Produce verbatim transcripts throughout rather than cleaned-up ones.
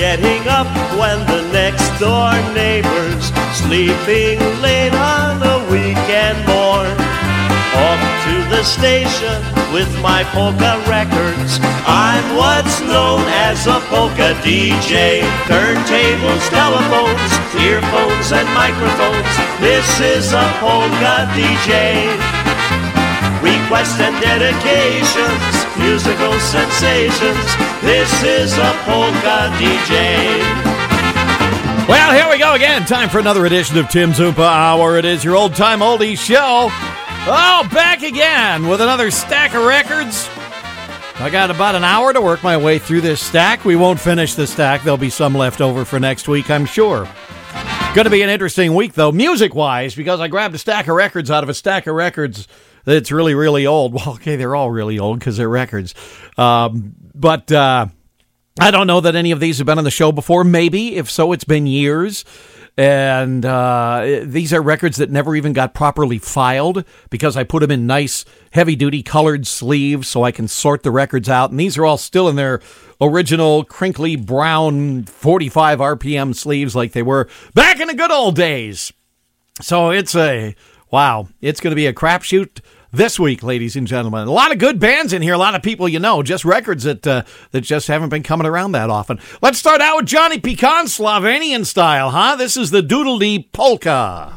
getting up when the next door neighbor's sleeping late on a weekend morn. Off to the station with my polka records. I'm what's known as a polka D J. Turntables, telephones, earphones and microphones. This is a polka D J. Requests and dedications, musical sensations. This is a polka D J. Well, here we go again. Time for another edition of Tim's Oompa Hour. It is your old-time oldie show. Oh, back again with another stack of records. I got about an hour to work my way through this stack. We won't finish the stack. There'll be some left over for next week, I'm sure. Going to be an interesting week, though, music-wise, because I grabbed a stack of records out of a stack of records that's really, really old. Well, okay, they're all really old because they're records. Um, but uh, I don't know that any of these have been on the show before. Maybe. If so, it's been years. And uh, these are records that never even got properly filed because I put them in nice, heavy-duty colored sleeves so I can sort the records out. And these are all still in their original crinkly brown forty-five R P M sleeves like they were back in the good old days. So it's a, wow, it's going to be a crapshoot this week, ladies and gentlemen. A lot of good bands in here, a lot of people you know, just records that uh, that just haven't been coming around that often. Let's start out with Johnny Pecan, Slovenian style, huh? This is the Doodle-Dee Polka.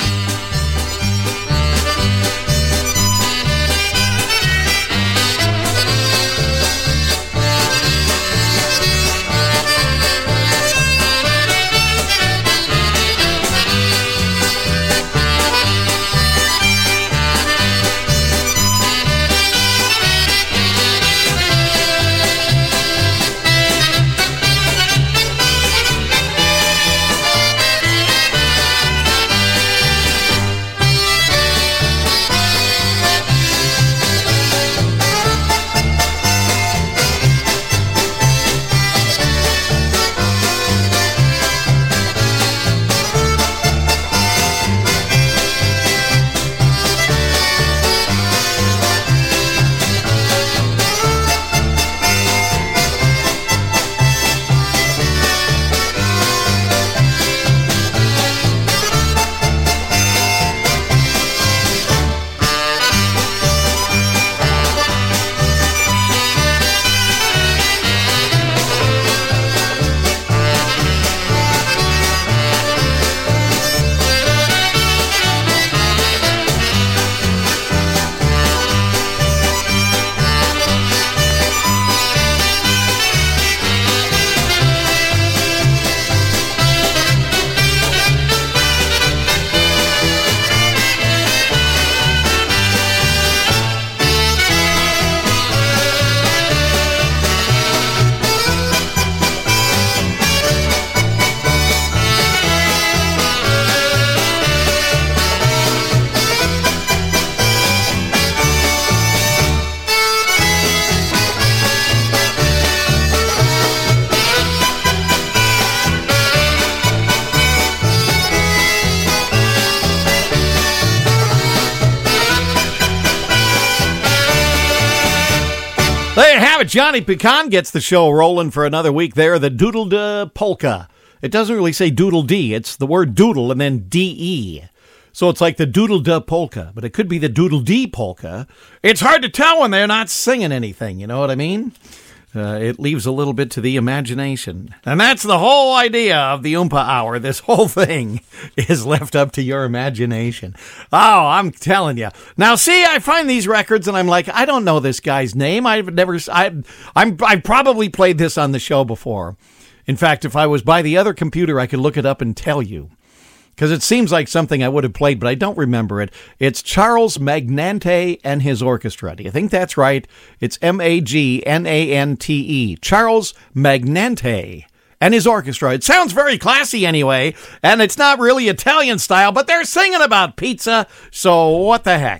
There you have it. Johnny Pecan gets the show rolling for another week there. The Doodle-Dee Polka. It doesn't really say Doodle-Dee. It's the word doodle and then D E. So it's like the Doodle-Dee Polka, but it could be the Doodle-Dee Polka. It's hard to tell when they're not singing anything, you know what I mean? Uh, it leaves a little bit to the imagination. And that's the whole idea of the Oompa Hour. This whole thing is left up to your imagination. Oh, I'm telling you. Now, see, I find these records and I'm like, I don't know this guy's name. I've never, I, I'm, I've probably played this on the show before. In fact, if I was by the other computer, I could look it up and tell you. Because it seems like something I would have played, but I don't remember it. It's Charles Magnante and his orchestra. Do you think that's right? It's M A G N A N T E. Charles Magnante and his orchestra. It sounds very classy anyway, and it's not really Italian style, but they're singing about pizza, so what the heck?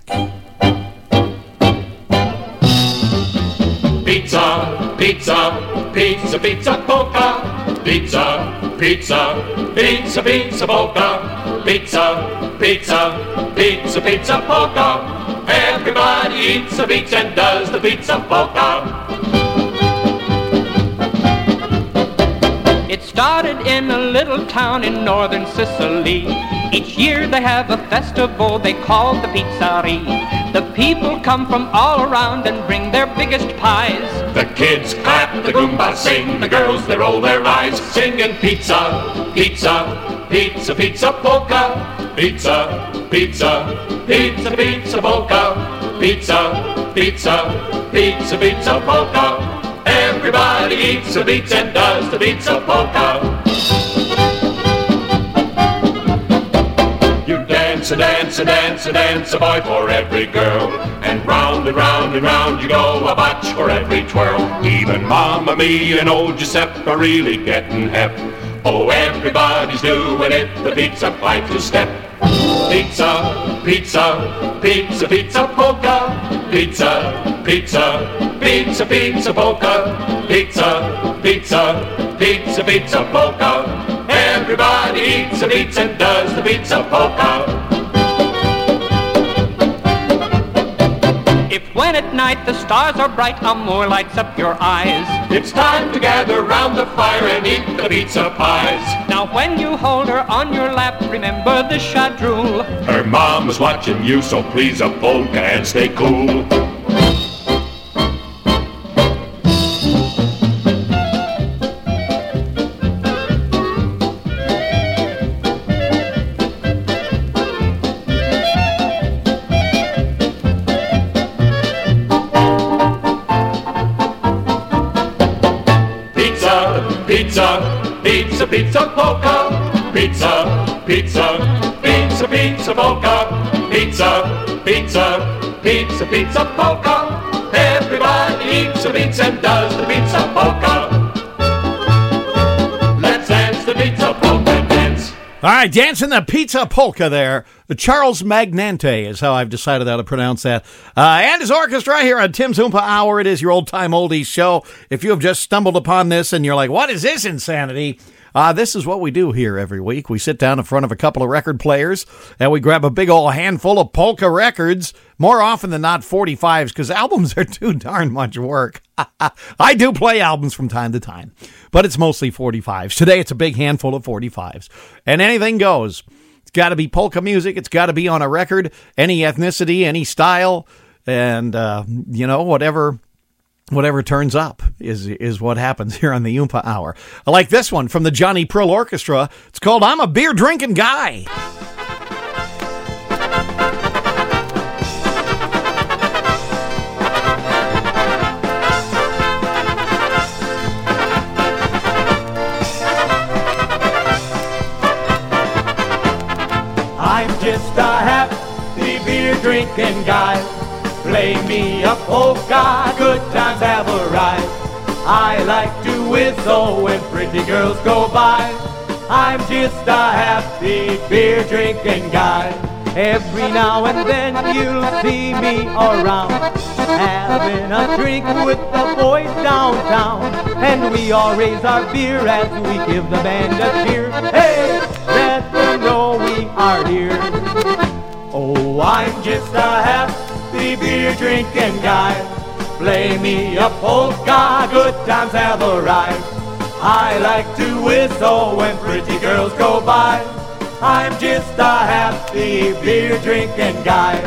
Pizza, pizza, pizza, pizza, polka. Pizza, pizza, pizza, pizza, polka. Pizza, pizza, pizza, pizza, polka. Everybody eats a pizza and does the pizza polka. started in a little town in northern Sicily. Each year they have a festival they call the Pizzeria. The people come from all around and bring their biggest pies. The kids clap, the Goombas sing, the girls they roll their eyes, singing pizza, pizza, pizza, pizza polka, pizza, pizza, pizza, pizza polka, pizza, pizza, pizza, pizza polka. Everybody eats a pizza and does the pizza polka. You dance and dance and dance and dance, a boy for every girl. And round and round and round you go, a botch for every twirl. Even Mamma Mia and old Giuseppe are really getting hep. Oh, everybody's doing it, the pizza fight to step. Pizza, pizza, pizza, pizza polka. Pizza, pizza, pizza, pizza polka. Pizza, pizza, pizza, pizza polka. Everybody eats a pizza and does the pizza polka. If when at night the stars are bright, a Moor lights up your eyes, it's time to gather round the fire and eat the pizza pies. Now when you hold her on your lap, remember the shadrul. Her mom is watching you, so please a polka and stay cool. Pizza, pizza, pizza polka. Pizza, pizza, pizza, pizza polka. Pizza, pizza, pizza, pizza polka. Everybody eats a pizza and does the pizza polka. Let's dance the pizza polka dance. All right, dancing the pizza polka there. The Charles Magnante is how I've decided how to pronounce that. Uh, and his orchestra here on Tim's Oompa Hour. It is your old-time oldies show. If you have just stumbled upon this and you're like, what is this insanity? Uh, this is what we do here every week. We sit down in front of a couple of record players and we grab a big old handful of polka records, more often than not forty-fives, because albums are too darn much work. I do play albums from time to time, but it's mostly forty-fives. Today it's a big handful of forty-fives, and anything goes. It's got to be polka music. It's got to be on a record, any ethnicity, any style, and, uh, you know, whatever whatever turns up is is what happens here on the Oompa Hour. I like this one from the Johnny Prill Orchestra. It's called I'm a Beer Drinking Guy. I'm just a happy beer drinking guy. Play me a polka, good times have a ride. I like to whistle when pretty girls go by. I'm just a happy beer drinking guy. Every now and then you'll see me around, having a drink with the boys downtown. And we all raise our beer as we give the band a cheer. Hey, let them know we are here. Oh, I'm just a happy beer drinking guy. Play me a polka, good times have a ride. I like to whistle when pretty girls go by. I'm just a happy beer drinking guy.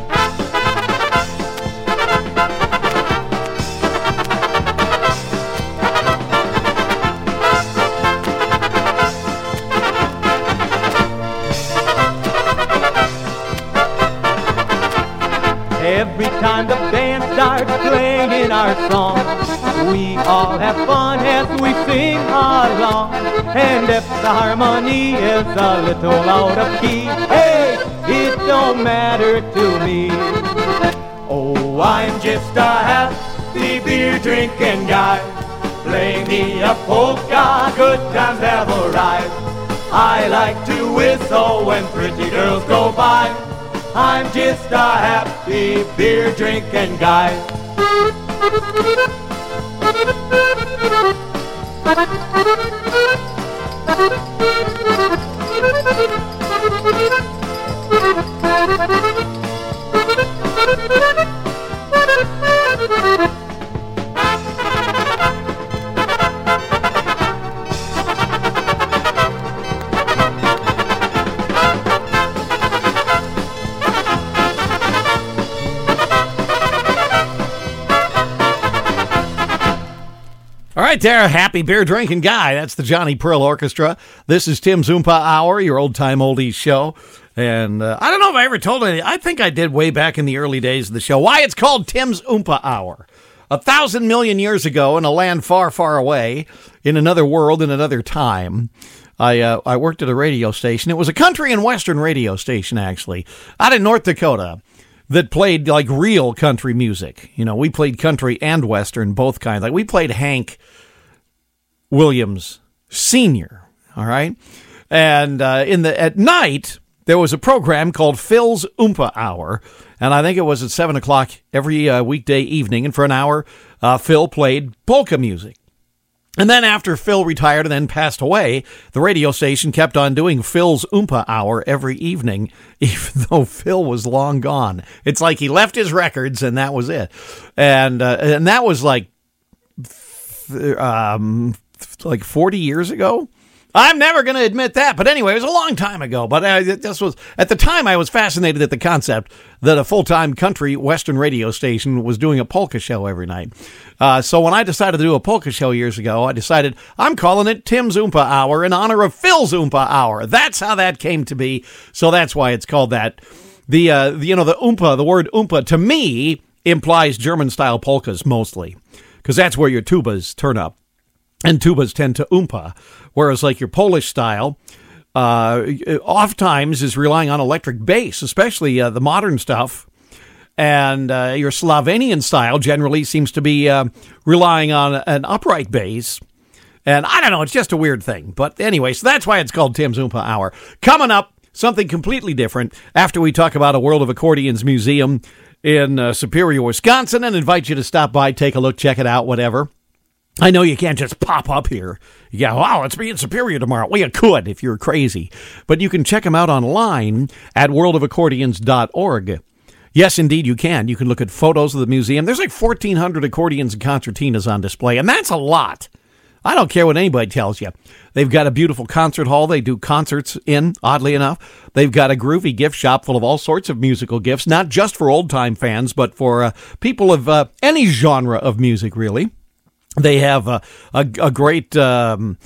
Every time the band starts playing our song, we all have fun as we sing along. And if the harmony is a little out of key, hey, it don't matter to me. Oh, I'm just a happy beer drinking guy. Play me a polka, good times have a ride. I like to whistle when pretty girls go by. I'm just a happy beer drinking guy. All right there, happy beer drinking guy. That's the Johnny Pearl Orchestra. This is Tim's Oompa Hour, your old time oldies show. And uh, I don't know if I ever told any. I think I did way back in the early days of the show. Why it's called Tim's Oompa Hour. A thousand million years ago in a land far, far away, in another world, in another time, I uh, I worked at a radio station. It was a country and western radio station, actually, out in North Dakota, that played like real country music. You know, we played country and western, both kinds. Like we played Hank Williams Senior, all right? And uh, in the at night, there was a program called Phil's Oompa Hour, and I think it was at seven o'clock every uh, weekday evening, and for an hour, uh, Phil played polka music. And then after Phil retired and then passed away, the radio station kept on doing Phil's Oompa Hour every evening, even though Phil was long gone. It's like he left his records and that was it. And uh, and that was like um, like forty years ago. I'm never going to admit that. But anyway, it was a long time ago. But I, this was at the time I was fascinated at the concept that a full-time country western radio station was doing a polka show every night. Uh, so when I decided to do a polka show years ago, I decided I'm calling it Tim's Oompa Hour in honor of Phil's Oompa Hour. That's how that came to be. So that's why it's called that. The, uh, the you know, the Oompa, the word Oompa, to me, implies German-style polkas mostly, because that's where your tubas turn up. And tubas tend to oompa, whereas like your Polish style, uh, oftentimes is relying on electric bass, especially uh, the modern stuff. And uh, your Slovenian style generally seems to be uh, relying on an upright bass. And I don't know, it's just a weird thing. But anyway, so that's why it's called Tim's Oompa Hour. Coming up, something completely different after we talk about a World of Accordions museum in uh, Superior, Wisconsin, and invite you to stop by, take a look, check it out, whatever. I know you can't just pop up here. Yeah, wow, let's be in Superior tomorrow. Well, you could if you're crazy. But you can check them out online at world of accordions dot org. Yes, indeed, you can. You can look at photos of the museum. There's like fourteen hundred accordions and concertinas on display, and that's a lot. I don't care what anybody tells you. They've got a beautiful concert hall they do concerts in, oddly enough. They've got a groovy gift shop full of all sorts of musical gifts, not just for old-time fans, but for uh, people of uh, any genre of music, really. They have a, a, a great um,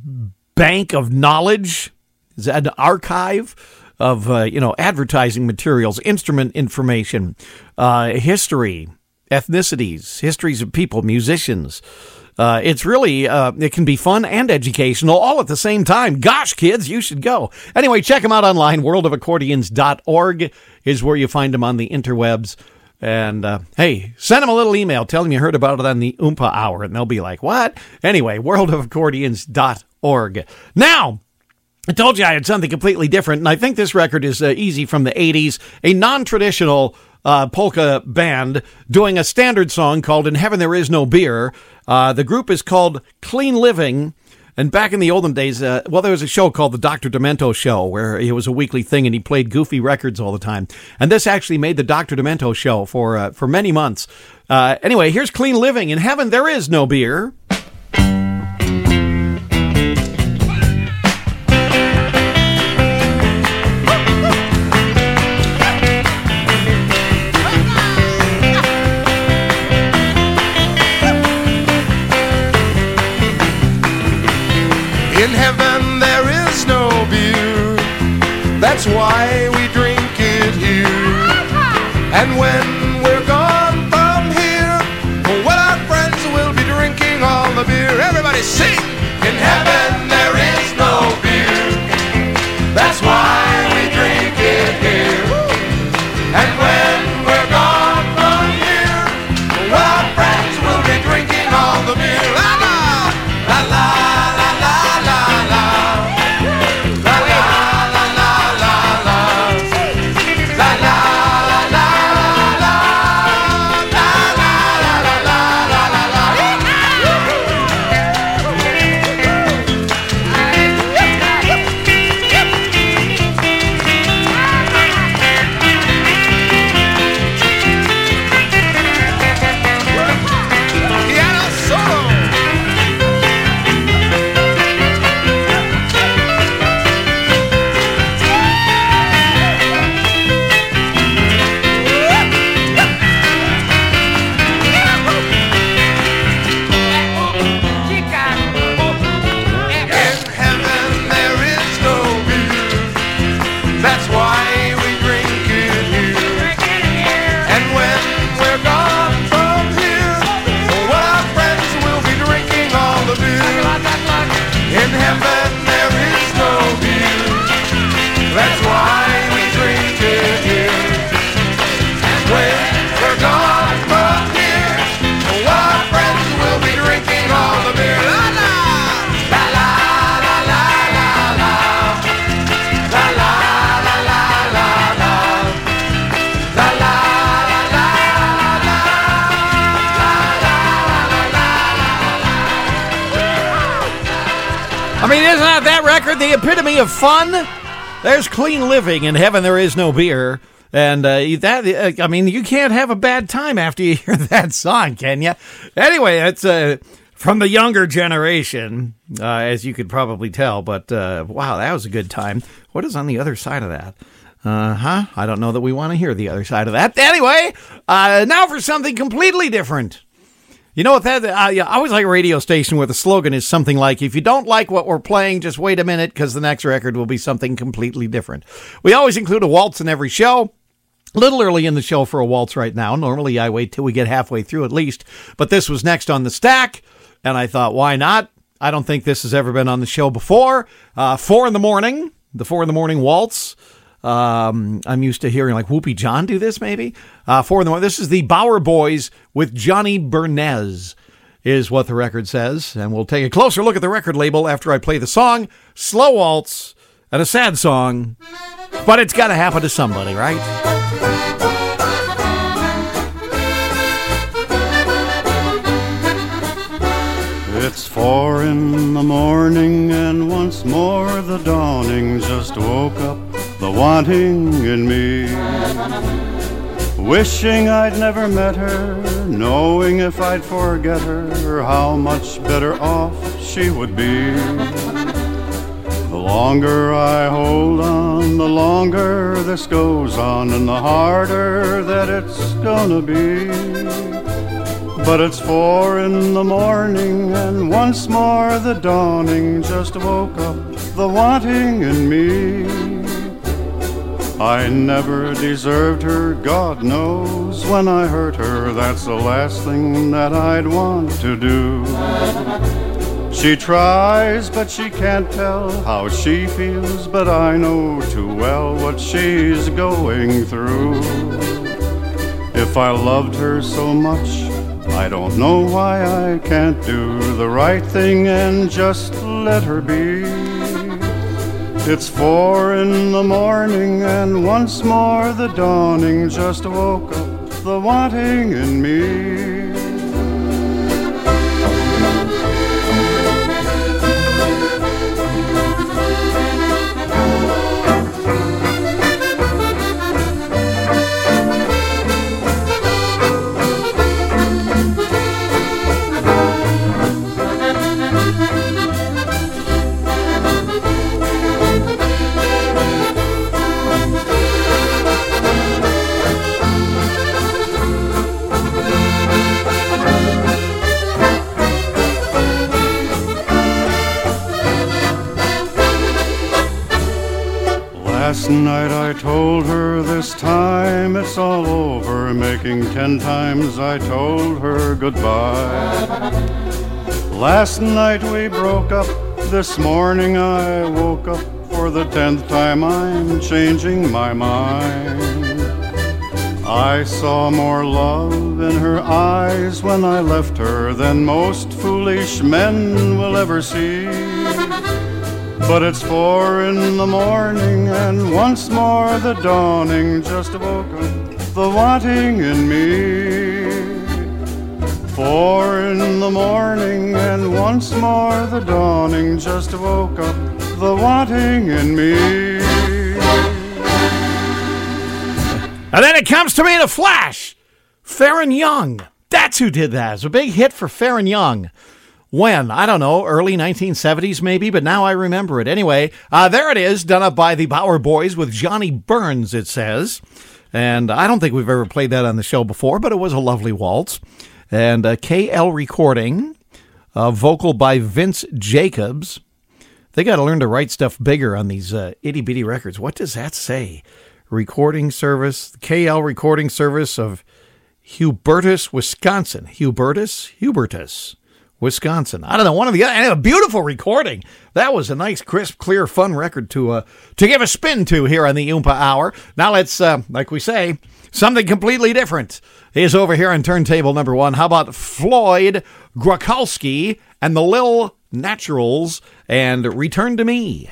bank of knowledge, an archive of, uh, you know, advertising materials, instrument information, uh, history, ethnicities, histories of people, musicians. Uh, it's really, uh, it can be fun and educational all at the same time. Gosh, kids, you should go. Anyway, check them out online. world of accordions dot org is where you find them on the interwebs. And, uh, hey, send them a little email. Tell them you heard about it on the Oompa Hour, and they'll be like, what? Anyway, world of accordions dot org. Now, I told you I had something completely different, and I think this record is uh, easy from the eighties. A non-traditional uh, polka band doing a standard song called In Heaven There Is No Beer. Uh, the group is called Clean Living. And back in the olden days, uh, well, there was a show called the Doctor Demento Show, where it was a weekly thing, and he played goofy records all the time. And this actually made the Doctor Demento Show for uh, for many months. Uh, anyway, here's Clean Living. In Heaven, there is no beer. In heaven there is no beer, that's why we drink it here. And when we're gone from here, well, our friends will be drinking all the beer. Everybody sing! In heaven there is no beer, that's why we drink it here. And when we're gone from here, well, our friends will be drinking all the beer. La la, la la. I mean, isn't that that record the epitome of fun? There's clean living. In heaven there is no beer. And uh, that, uh, I mean, you can't have a bad time after you hear that song, can you? Anyway, it's uh, from the younger generation, uh, as you could probably tell. But, uh, wow, that was a good time. What is on the other side of that? Uh-huh. I don't know that we want to hear the other side of that. Anyway, uh, now for something completely different. You know what that, uh, I always like a radio station where the slogan is something like, if you don't like what we're playing, just wait a minute because the next record will be something completely different. We always include a waltz in every show. A little early in the show for a waltz right now. Normally I wait till we get halfway through at least, but this was next on the stack, and I thought, why not? I don't think this has ever been on the show before. Uh, four in the morning, the four in the morning waltz. Um, I'm used to hearing like Whoopi John do this, maybe. Uh, four in the morning. This is the Bower Boys with Johnny Bernez, is what the record says. And we'll take a closer look at the record label after I play the song. Slow waltz and a sad song, but it's got to happen to somebody, right? It's four in the morning and once more the dawning just woke up the wanting in me. Wishing I'd never met her, knowing if I'd forget her, how much better off she would be. The longer I hold on, the longer this goes on, and the harder that it's gonna be. But it's four in the morning, and once more the dawning just woke up the wanting in me. I never deserved her, God knows. When I hurt her, that's the last thing that I'd want to do. She tries, but she can't tell how she feels, but I know too well what she's going through. If I loved her so much, I don't know why I can't do the right thing and just let her be. It's four in the morning and once more the dawning just woke up the wanting in me. Last night I told her this time it's all over, making ten times I told her goodbye. Last night we broke up, this morning I woke up, for the tenth time I'm changing my mind. I saw more love in her eyes when I left her than most foolish men will ever see. But it's four in the morning and once more the dawning just woke up the wanting in me. Four in the morning and once more the dawning just woke up the wanting in me. And then it comes to me in a flash. Farron Young. That's who did that. It's a big hit for Farron Young. When? I don't know, early nineteen seventies maybe, but now I remember it. Anyway, uh, there it is, done up by the Bower Boys with Johnny Burns, it says. And I don't think we've ever played that on the show before, but it was a lovely waltz. And uh, K L recording, uh, vocal by Vince Jacobs. They got to learn to write stuff bigger on these uh, itty-bitty records. What does that say? Recording service, K L recording service of Hubertus, Wisconsin. Hubertus? Hubertus. Wisconsin. I don't know, one of the other, and a beautiful recording. That was a nice, crisp, clear, fun record to uh, to give a spin to here on the Oompa Hour. Now let's, uh, like we say, something completely different is over here on turntable number one. How about Floyd Grocholski and the Lil Naturals and Return to Me?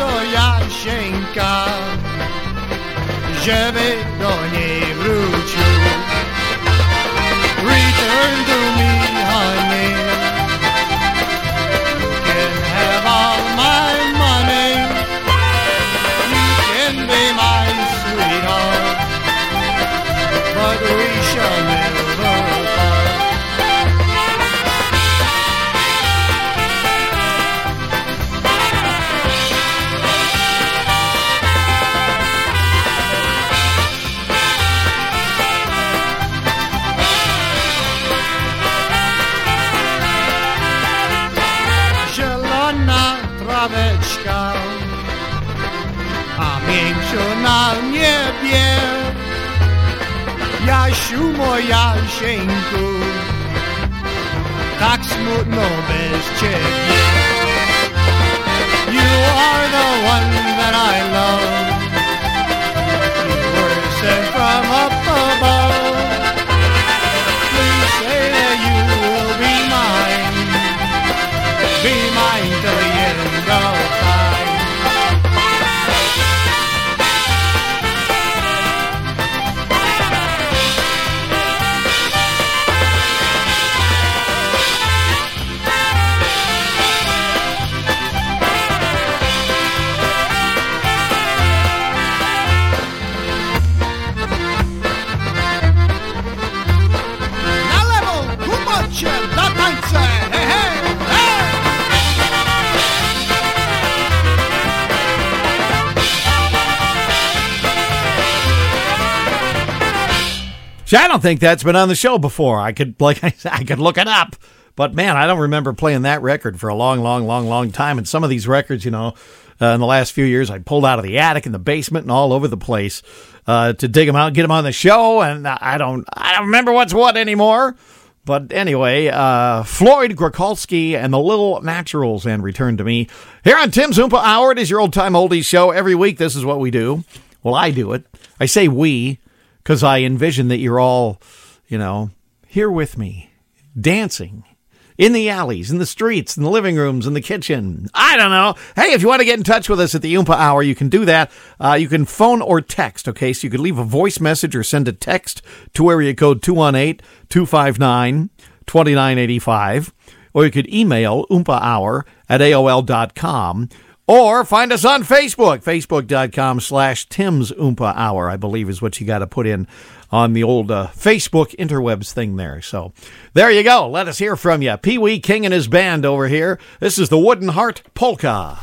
to Jasienka, żeby do niej wrócił. Return to me, honey. You can have all my money. You can be my sweetheart, but we shall never part. Traweczka, a mięciu na niebie. Jasiu, moja Jasieńku, tak smutno bez ciebie. You are the one that I love. You were sent from up above. Please say that you will be mine. Be mine till the end of time. Na lewo, kumocie, na tańce, hej, hej, hej! See, I don't think that's been on the show before. I could, like I said, I could look it up. But, man, I don't remember playing that record for a long, long, long, long time. And some of these records, you know, uh, in the last few years, I pulled out of the attic and the basement and all over the place uh, to dig them out, get them on the show. And I don't I don't remember what's what anymore. But anyway, uh, Floyd Grakulski and the Little Naturals and Return to Me. Here on Tim's Oompa Hour, it is your old-time oldies show. Every week, this is what we do. Well, I do it. I say we because I envision that you're all, you know, here with me, dancing in the alleys, in the streets, in the living rooms, in the kitchen. I don't know. Hey, if you want to get in touch with us at the Oompa Hour, you can do that. Uh, you can phone or text, okay? So you could leave a voice message or send a text to area code two one eight, two five nine, two nine eight five. Or you could email oompahour at A O L dot com. Or find us on Facebook, facebook.com slash Tim's Oompa Hour, I believe is what you got to put in on the old uh, Facebook interwebs thing there. So there you go. Let us hear from you. Pee Wee King and his band over here. This is the Wooden Heart Polka.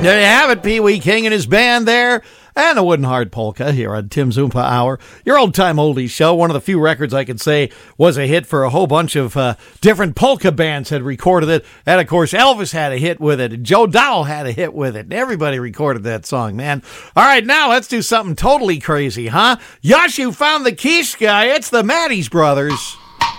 There you have it, Pee Wee King and his band there, and a Wooden Heart Polka here on Tim's Oompa Hour, your old-time oldies show. One of the few records I could say was a hit for a whole bunch of uh, different polka bands had recorded it, and of course Elvis had a hit with it, and Joe Dowell had a hit with it, and everybody recorded that song, man. All right, now let's do something totally crazy, huh? Yashu found the quiche guy. It's the Matties Brothers.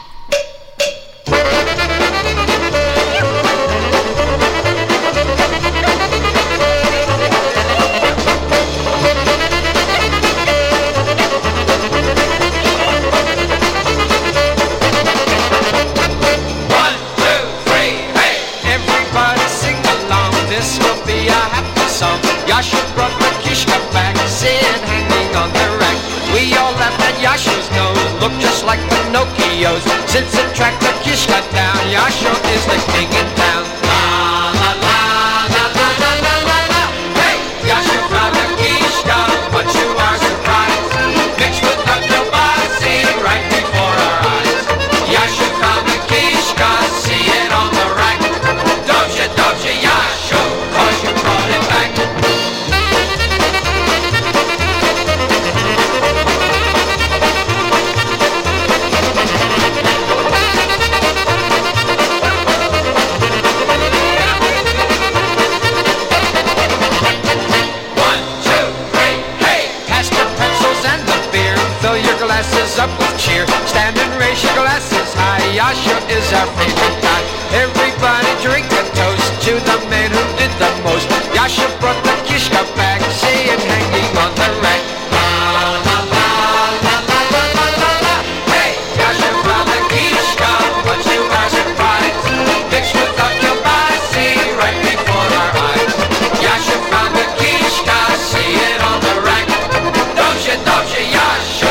Yashu brought the kishka back, sitting hanging on the rack. We all laughed at Yashu's nose, looked just like Pinocchio's. Since the track the kishka down, Yashu is the king in town. La la la la la la la la la. Hey, Yashu found the kishka, but to our surprise, mixed with the kielbasa right before our eyes. Yashu found the kishka, see it on the rack. Don't you, don't you, Yashu, 'cause you brought it back. Glasses up with cheer, stand and raise your glasses high. Yashu is our favorite guy. Everybody drink a toast to the man who did the most. Yashu brought the kishka back, see it hanging on the rack. La la la la la la la la la la. Hey, Yashu found the kishka, but to our surprise, mixed with the kielbasa right before our eyes. Yashu found the kishka, see it on the rack. Don't you, don't you, Yashu?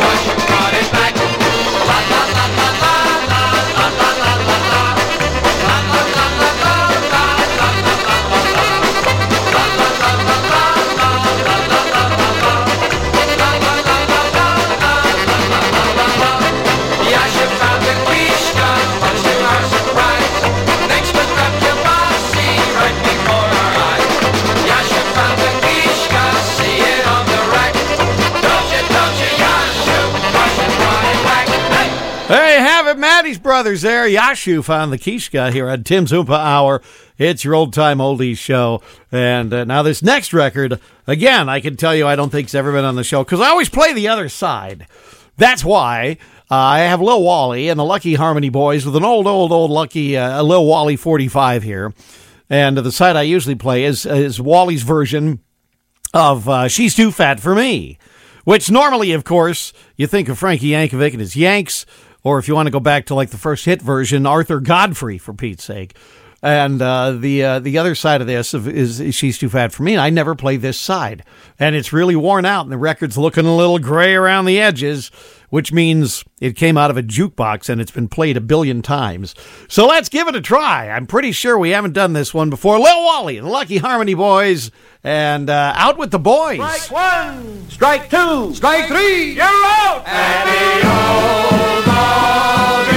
There you have it, Matties Brothers there. Yashu found the kishka here on Tim's Oompa Hour. It's your old-time oldies show. And uh, now this next record, again, I can tell you I don't think it's ever been on the show because I always play the other side. That's why uh, I have Lil Wally and the Lucky Harmony Boys with an old, old, old Lucky uh, Lil Wally forty-five here. And the side I usually play is, is Wally's version of uh, She's Too Fat for Me, which normally, of course, you think of Frankie Yankovic and his Yanks, or if you want to go back to like the first hit version, Arthur Godfrey, for Pete's sake. And uh, the uh, the other side of this is, is She's Too Fat for Me. I never play this side. And it's really worn out, and the record's looking a little gray around the edges, which means it came out of a jukebox and it's been played a billion times. So let's give it a try. I'm pretty sure we haven't done this one before. Lil Wally and the Lucky Harmony Boys, and uh, Out with the Boys. Strike one, strike two, strike three, you're out! And the old dog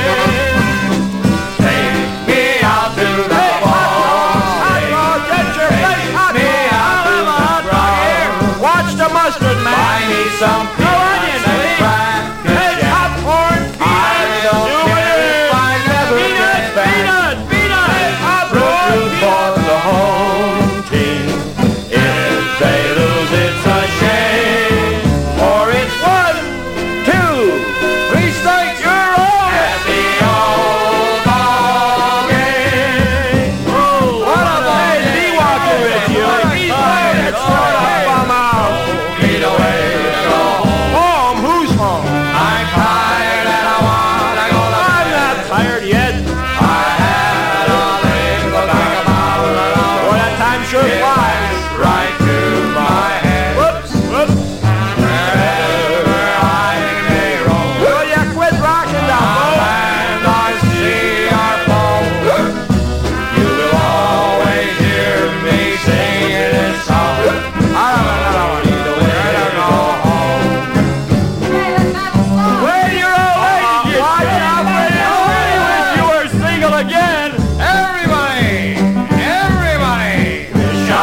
take me out to the hey, ball. Get your face hot me out to the watch the mustard man. Buy me some peanuts and crackers. Hey, popcorn, peanuts, I don't care if I never get back. Peanuts, peanuts, popcorn, peanuts. For the home team. If they lose, it's a shame. For it's one, two, three strikes, you're on. At the old ball game. What a day did he walk in with you? He's playing it straight up, I'm out. Lead away, go home. Who's home? I'm tired and I wanna go to bed. I'm not tired yet. I had a little think about it all. Boy, that time sure flies. Right to my head. Whoops, whoops. Wherever I may roam. Will ya quit rocking down, Bo? And I see our fall. You will always hear me singing this song. I don't need to wait to go home. Well, you're all late. You I wish you were single again. Everybody, everybody, shout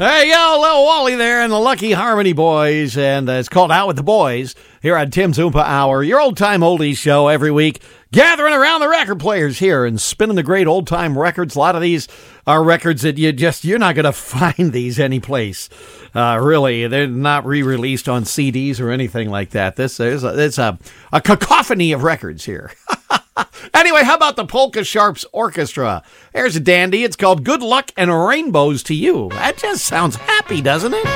There you go, Lil Wally there and the Lucky Harmony Boys, and uh, it's called Out with the Boys here on Tim's Oompa Hour, your old-time oldies show every week, gathering around the record players here and spinning the great old-time records. A lot of these are records that you just, you're not going to find these anyplace. Uh, really, they're not re-released on C Ds or anything like that. This is a, it's a, a cacophony of records here. Anyway, how about the Polka Sharps Orchestra? Here's a dandy. It's called Good Luck and Rainbows to You. That just sounds happy, doesn't it?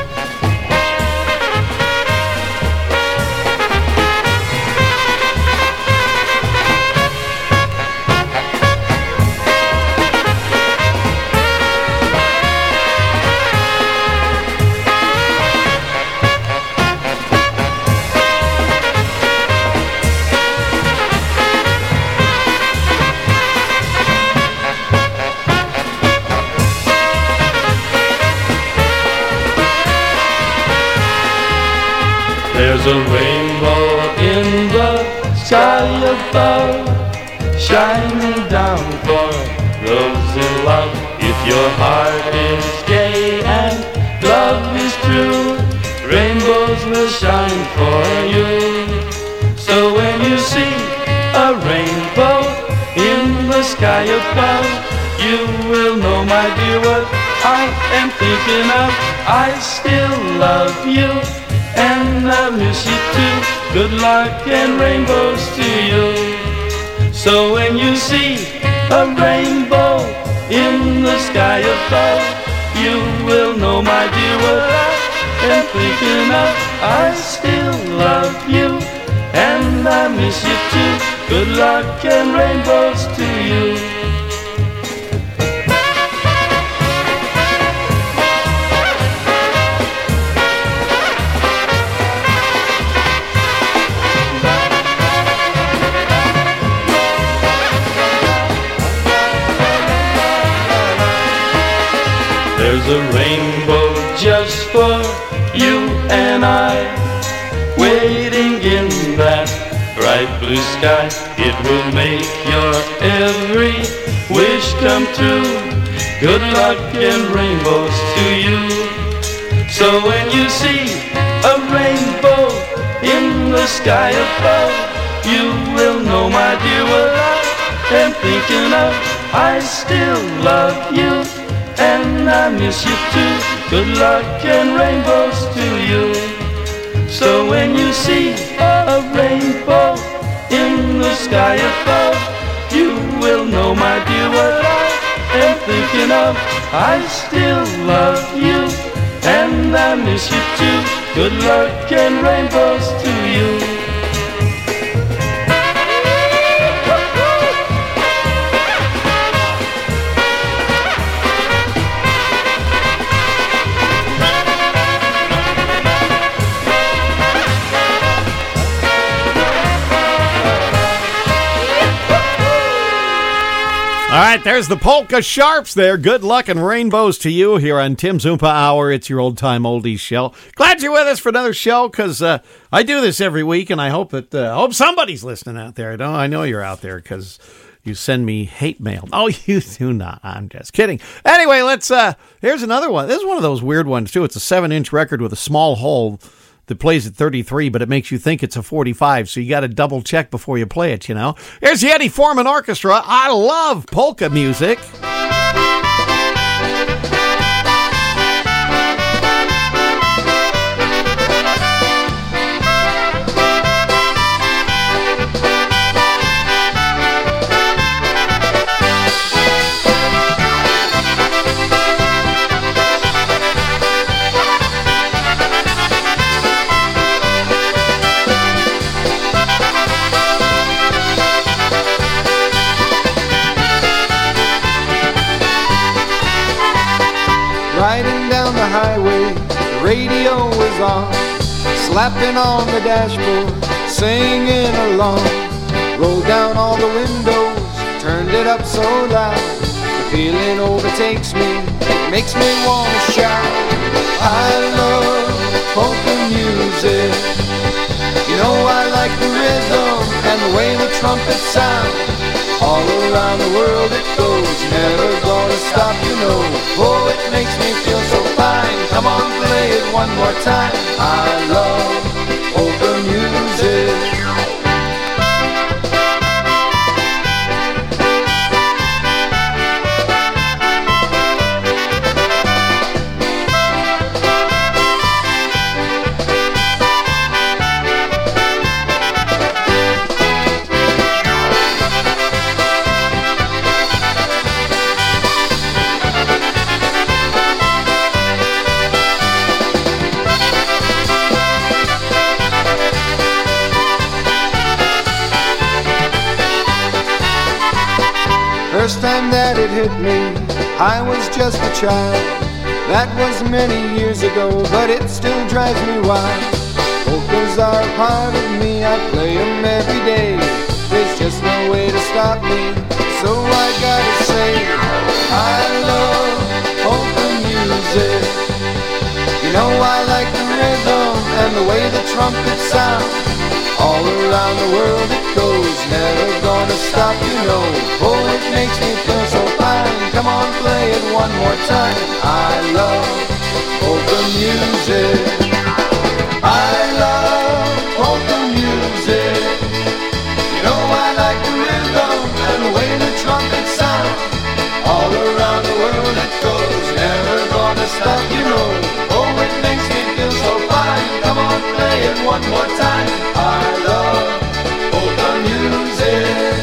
There's a rainbow in the sky above, shining down for those in love. If your heart is gay and love is true, rainbows will shine for you. So when you see a rainbow in the sky above, you will know, my dear, what I am thinking of. I still love you, and I miss you too. Good luck and rainbows to you. So when you see a rainbow in the sky above, you will know, my dear, what I am thinking of. I still love you, and I miss you too. Good luck and rainbows to you. There's a rainbow just for you and I, waiting in that bright blue sky. It will make your every wish come true. Good luck and rainbows to you. So when you see a rainbow in the sky above, you will know, my dear, what I am thinking of. I still love you, and I miss you too. Good luck and rainbows to you. So when you see a rainbow in the sky above, you will know, my dear, what I am thinking of. I still love you, and I miss you too. Good luck and rainbows to you. All right, there's the Polka Sharps there. Good luck and rainbows to you here on Tim's Oompa Hour. It's your old-time oldies show. Glad you're with us for another show, because uh, I do this every week, and I hope that uh, I hope somebody's listening out there. I know, I know you're out there, because you send me hate mail. Oh, you do not. I'm just kidding. Anyway, let's. Uh, here's another one. This is one of those weird ones, too. It's a seven-inch record with a small hole that plays at thirty-three, but it makes you think it's a forty-five, so you got to double check before you play it, you know. Here's the Eddie Foreman Orchestra. I love polka music. Riding down the highway, the radio was on, slapping on the dashboard, singing along. Rolled down all the windows, turned it up so loud. The feeling overtakes me, it makes me want to shout. I love polka music. You know I like the rhythm and the way the trumpets sound. All around the world it goes, never gonna stop, you know. Oh, it makes me feel so fine time. I love polka music. First time that it hit me, I was just a child. That was many years ago, but it still drives me wild. Polkas are a part of me, I play them every day. There's just no way to stop me, so I gotta say, I love polka music. You know I like the rhythm and the way the trumpets sound. All around the world it goes, never gonna stop, you know. Oh, it makes me feel so fine. Come on, play it one more time. I love polka music. I love polka music. You know I like the rhythm and the way the trumpets sound. All around the world it goes, never gonna stop, you know. Oh, it makes me feel so fine. Come on, play it one more time. I love polka music.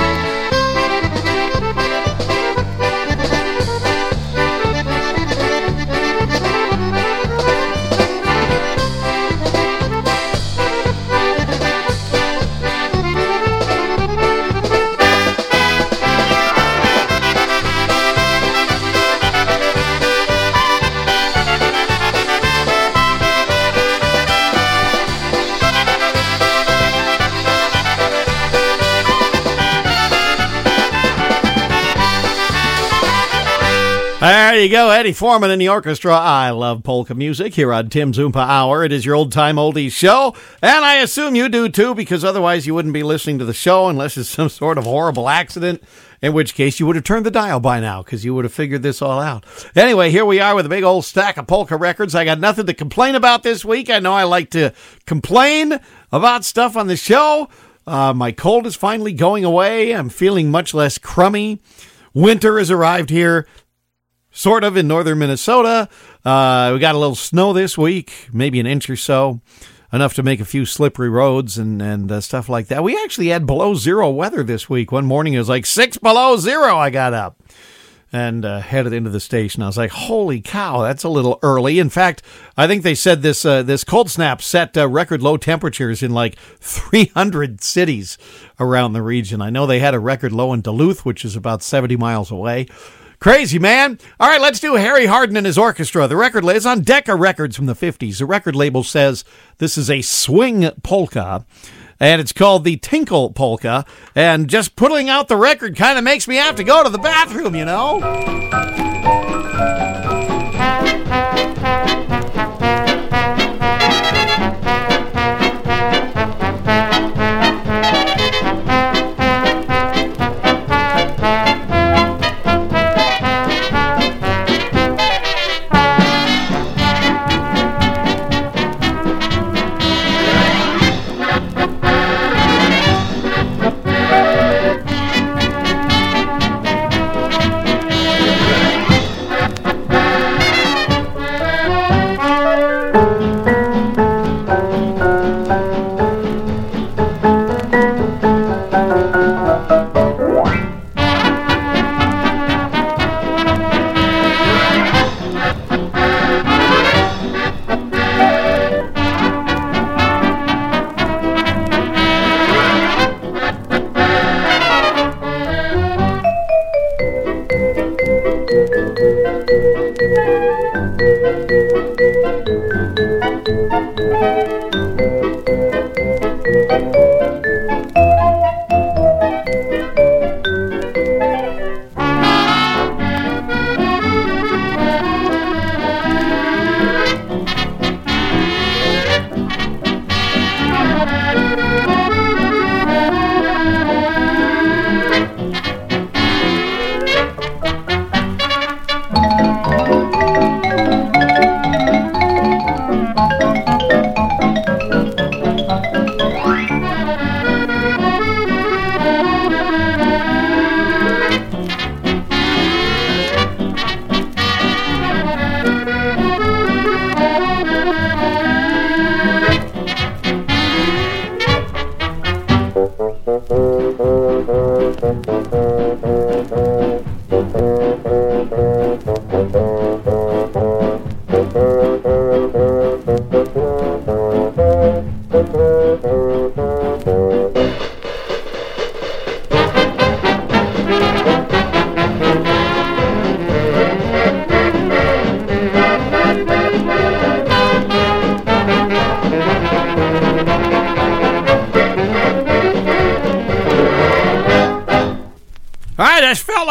There you go, Eddie Foreman in the orchestra. I love polka music here on Tim's Oompa Hour. It is your old-time oldies show, and I assume you do too, because otherwise you wouldn't be listening to the show unless it's some sort of horrible accident, in which case you would have turned the dial by now, because you would have figured this all out. Anyway, here we are with a big old stack of polka records. I got nothing to complain about this week. I know I like to complain about stuff on the show. Uh, my cold is finally going away. I'm feeling much less crummy. Winter has arrived here. Sort of in northern Minnesota. Uh, we got a little snow this week, maybe an inch or so, enough to make a few slippery roads and, and uh, stuff like that. We actually had below zero weather this week. One morning it was like six below zero. I got up and uh, headed into the station. I was like, holy cow, that's a little early. In fact, I think they said this uh, this cold snap set uh, record low temperatures in like three hundred cities around the region. I know they had a record low in Duluth, which is about seventy miles away. Crazy, man. All right, let's do Harry Hardin and his orchestra. The record is on Decca Records from the fifties. The record label says this is a swing polka, and it's called the Tinkle Polka. And just putting out the record kind of makes me have to go to the bathroom, you know?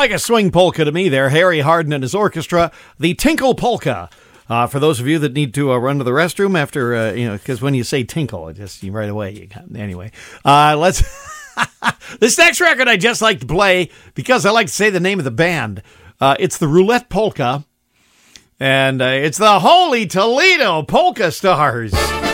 like a swing polka to me there. Harry Harden and his orchestra, the Tinkle Polka. Uh, for those of you that need to uh, run to the restroom after, uh, you know, because when you say tinkle, it just you, right away, you got, anyway. Uh, let's, this next record I just like to play because I like to say the name of the band. Uh, it's the Roulette Polka, and uh, it's the Holy Toledo Polka Stars.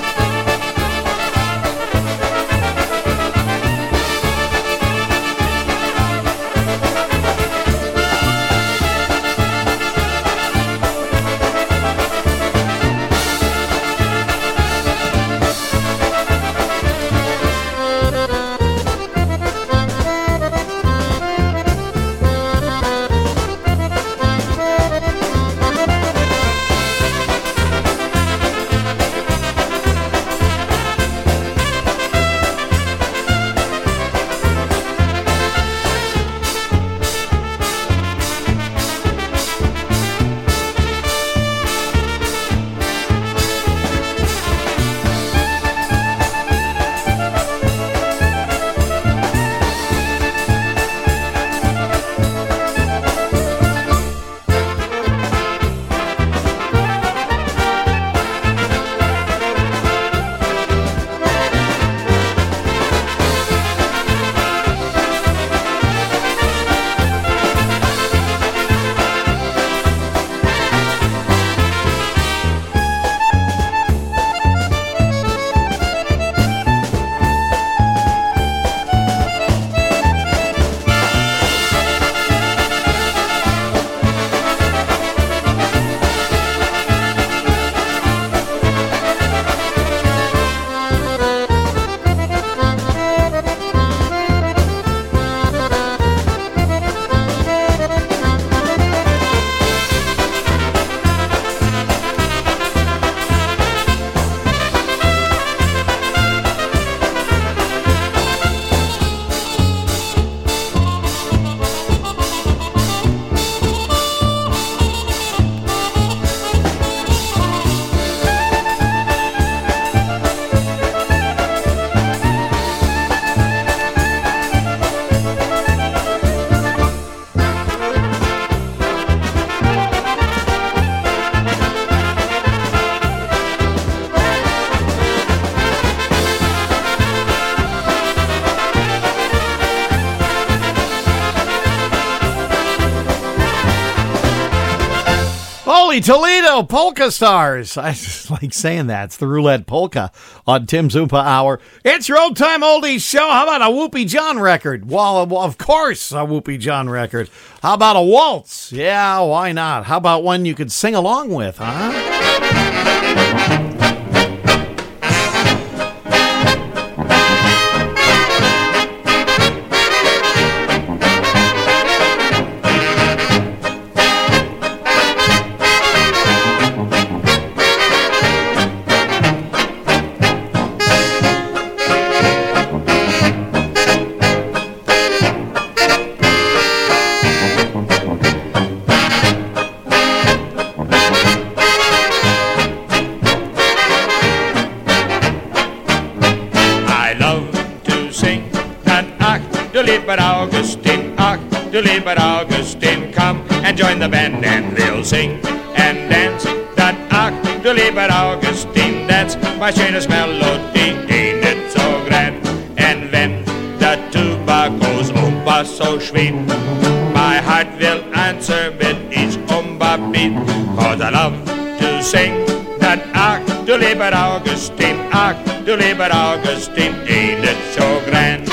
Toledo Polka Stars. I just like saying that. It's the Roulette Polka on Tim's Oompa Hour. It's your old time oldies show. How about a Whoopie John record? Well, well, of course, a Whoopie John record. How about a waltz? Yeah, why not? How about one you could sing along with, huh? But Augustine, come and join the band and they'll sing and dance that ach, du lieber Augustine, that's my schönes Melodie, ain't it so grand? And when the tuba goes umba so sweet, my heart will answer with each umba beat, cause I love to sing that ach, du lieber Augustine, ach, du lieber Augustine, ain't it so grand?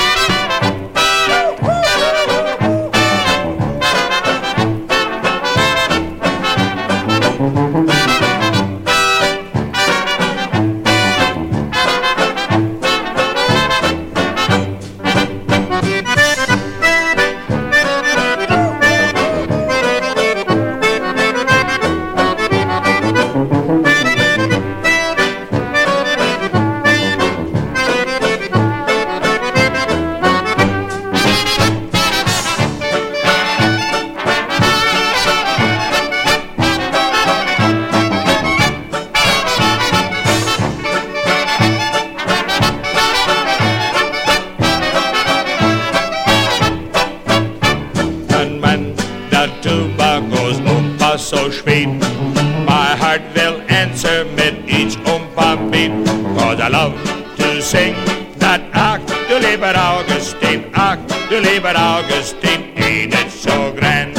tuba goes oompa so sweet. My heart will answer mit each oompa beat. Cause I love to sing that ach, du lieber Augustin, ach, du lieber Augustin, ain't it so grand?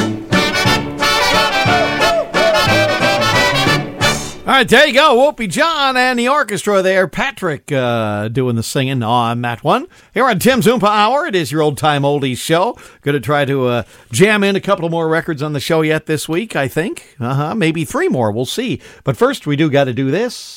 All right, there you go. Whoopi John and the orchestra there. Patrick uh, doing the singing on that one. Here on Tim's Oompa Hour, it is your old-time oldies show. Going to try to uh, jam in a couple more records on the show yet this week, I think. Uh-huh, maybe three more. We'll see. But first, we do got to do this.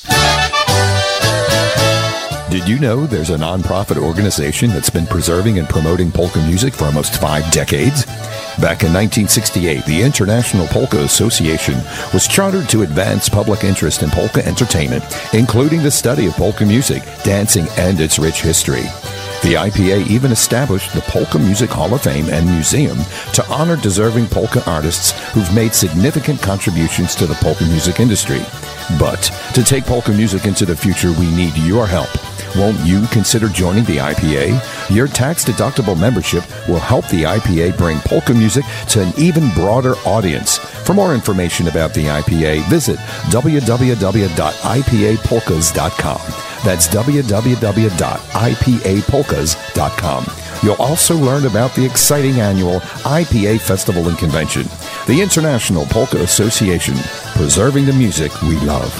Did you know there's a nonprofit organization that's been preserving and promoting polka music for almost five decades? Back in nineteen sixty-eight, the International Polka Association was chartered to advance public interest in polka entertainment, including the study of polka music, dancing, and its rich history. The I P A even established the Polka Music Hall of Fame and Museum to honor deserving polka artists who've made significant contributions to the polka music industry. But to take polka music into the future, we need your help. Won't you consider joining the I P A? Your tax-deductible membership will help the I P A bring polka music to an even broader audience. For more information about the I P A, visit w w w dot i p a polkas dot com. That's w w w dot i p a polkas dot com. You'll also learn about the exciting annual I P A Festival and Convention. The International Polka Association, preserving the music we love.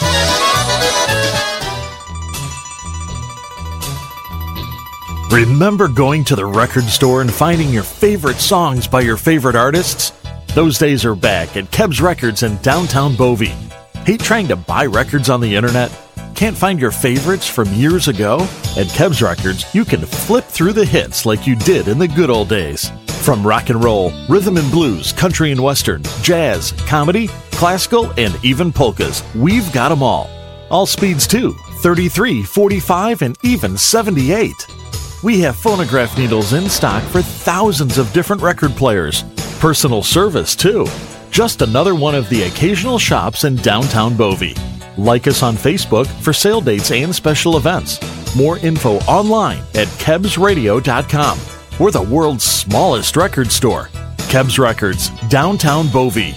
Remember going to the record store and finding your favorite songs by your favorite artists? Those days are back at Kebs Records in downtown Bovey. Hate trying to buy records on the internet? Can't find your favorites from years ago? At Kebs Records, you can flip through the hits like you did in the good old days. From rock and roll, rhythm and blues, country and western, jazz, comedy, classical, and even polkas, we've got them all. All speeds too, thirty-three, forty-five, and even seventy-eight. We have phonograph needles in stock for thousands of different record players. Personal service, too. Just another one of the occasional shops in downtown Bovey. Like us on Facebook for sale dates and special events. More info online at kebs radio dot com. We're the world's smallest record store. Kebs Records, downtown Bovey.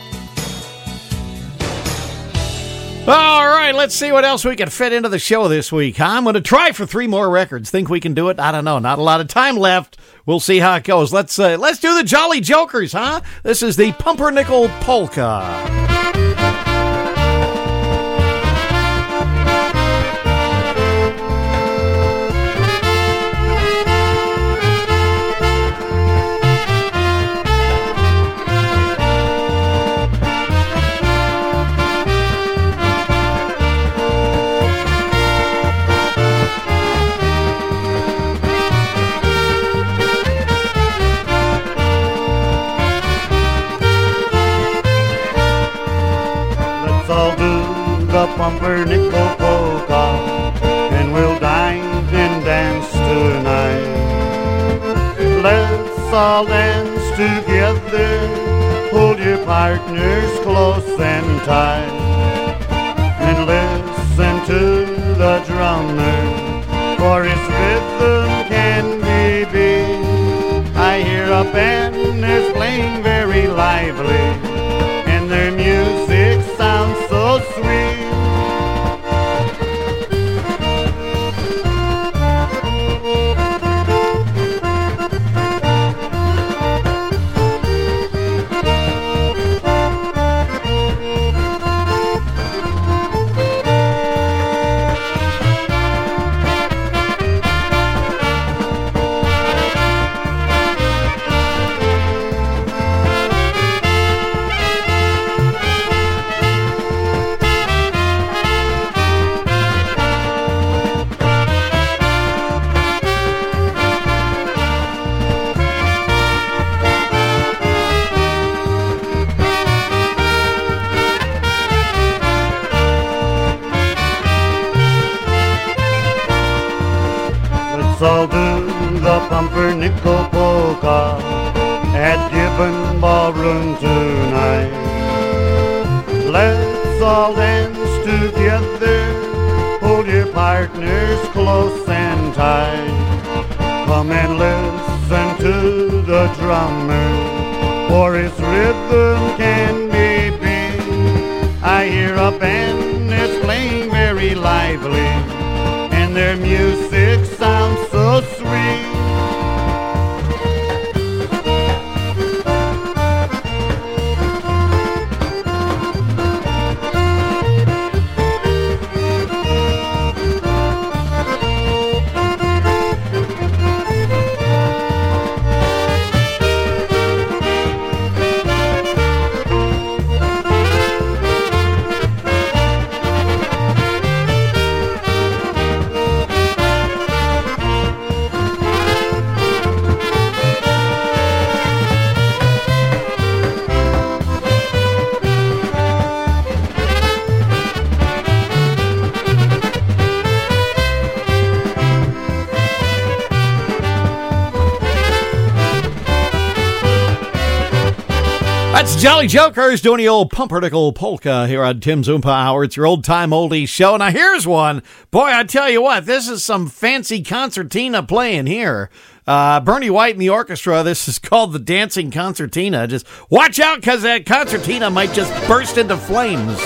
All right, let's see what else we can fit into the show this week, huh? I'm going to try for three more records. Think we can do it? I don't know. Not a lot of time left. We'll see how it goes. Let's uh, let's do the Jolly Jokers, huh? This is the Pumpernickel Polka. Pumpernickel polka, and we'll dine and dance tonight. Let's all dance together, hold your partners close and tight, and listen to the drummer, for his rhythm can be big. I hear a band that's playing very lively, and their music sounds so sweet. Let's all do the Pumpernickel Polka at Gibbon Ballroom tonight. Let's all dance together, hold your partners close and tight. Come and listen to the drummer, for its rhythm can be big. I hear a band that's playing very lively, and their music sounds so sweet. That's Jolly Jokers doing the old pumpernickel polka here on Tim's Oompa Hour. It's your old-time oldies show. Now, here's one. Boy, I tell you what, this is some fancy concertina playing here. Uh, Bernie White and the orchestra. This is called the Dancing Concertina. Just watch out, because that concertina might just burst into flames.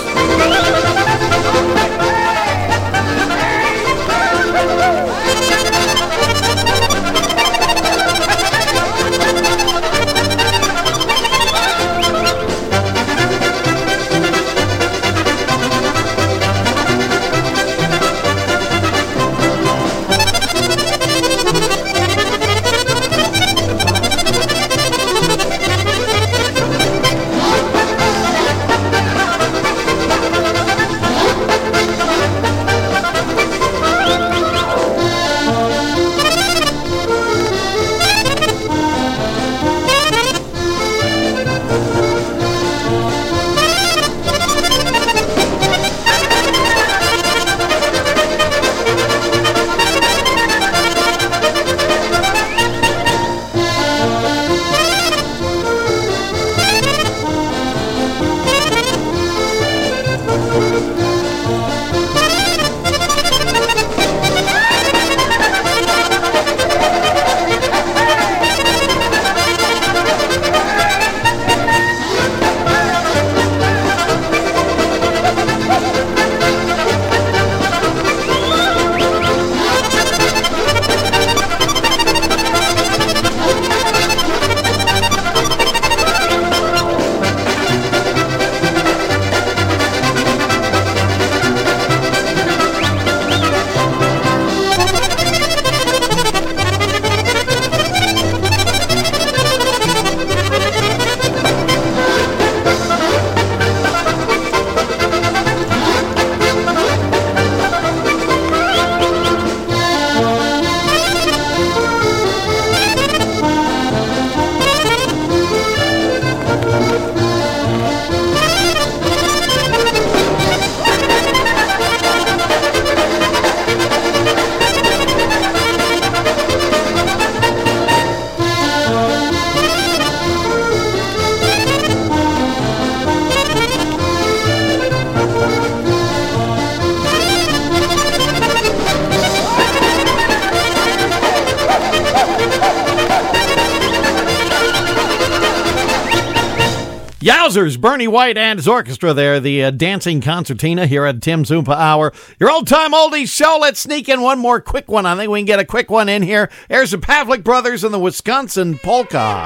Yowzers, Bernie White and his orchestra there, the uh, Dancing Concertina here at Tim's Oompa Hour. Your old-time oldies show. Let's sneak in one more quick one. I think we can get a quick one in here. There's the Pavlik Brothers and the Wisconsin Polka.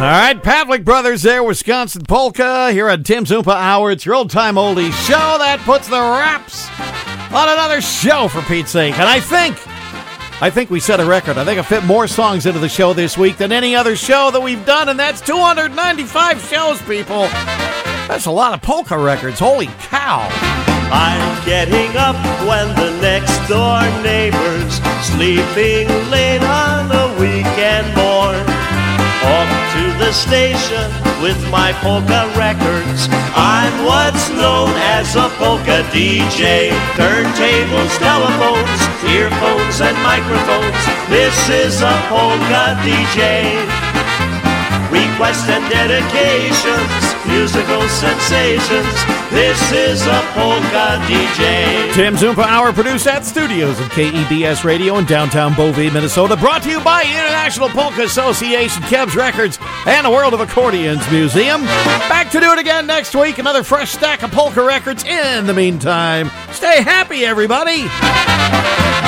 right, Pavlik Brothers there, Wisconsin Polka, here on Tim's Oompa Hour. It's your old-time oldies show that puts the wraps on another show, for Pete's sake. And I think, I think we set a record. I think I fit more songs into the show this week than any other show that we've done, and that's two hundred ninety-five shows, people. That's a lot of polka records. Holy cow. I'm getting up when the next door neighbor's sleeping late on a weekend morn. Off to the station with my polka records. I'm what's known as a polka D J. Turntables, telephones, earphones, and microphones. This is a polka D J. Requests and dedications, musical sensations. This is a polka D J. Tim's Oompa Hour, produced at studios of K E B S Radio in downtown Bovey, Minnesota. Brought to you by International Polka Association, Kebs Records, and the World of Accordions Museum. Back to do it again next week. Another fresh stack of polka records. In the meantime, stay happy, everybody.